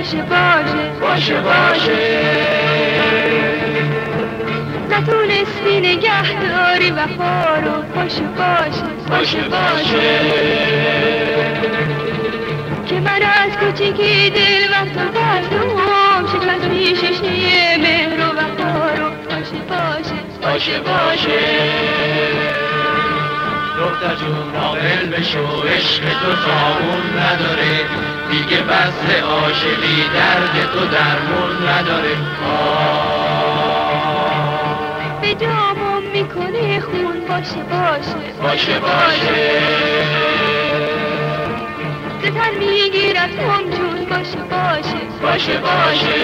باشه باشه باشه باشه نتونستی نگه داری وفا رو باشه باشه باشه باشه که من از کوچیکی دل وقت و دردم شکستی شیشه مهر و وفا رو باشه باشه باشه باشه دختر جون عاقل بشو عشق تو سامون نداره دیگه بس عاشقی درد تو درمون نداره به جامم میکنه خون باشه باشه باشه باشه ستن میگیرد هم جون باشه باشه باشه باشه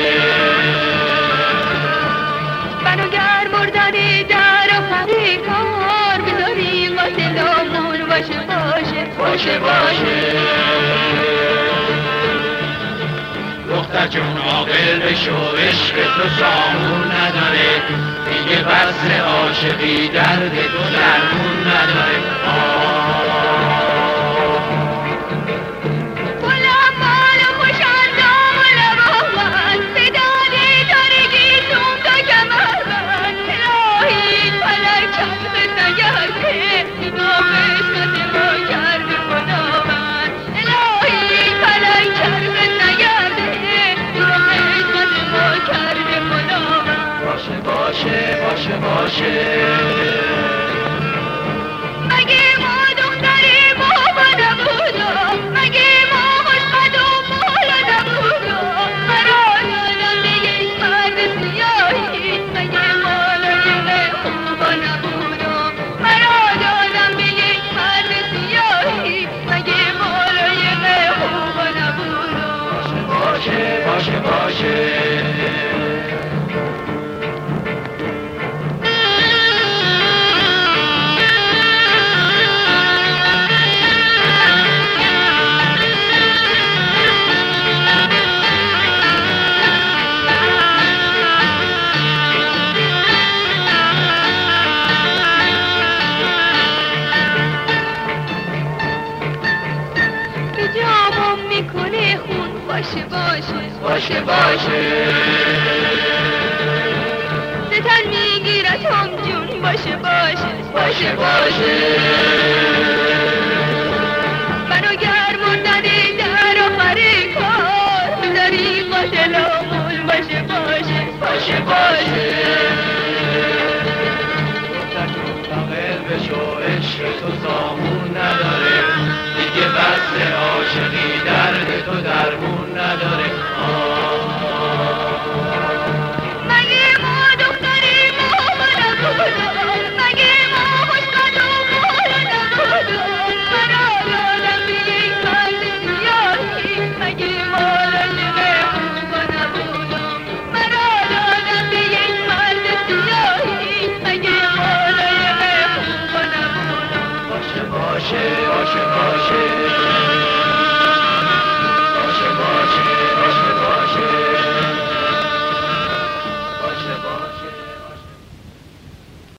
منو گر مردن در آخر کار بذاریم واسه لامون باشه باشه باشه باشه دختر جون عاقل بشو عشق تو سامون نداره دیگه بس عاشقی درد تو درمون نداره باشه باشه باشه مگه ما دختری بابا نبودم مگه ما خوشبد و مولا نبودم مرا دادم به یک مرد سیاهی مگه مالای خوبا نبودم مرا دادم به یک مرد سیاهی مگه مالای خوبا نبودم باشه باشه باشه باشه باشه باشه باشه ستن میگیرد هم جون باشه باشه باشه باشه منو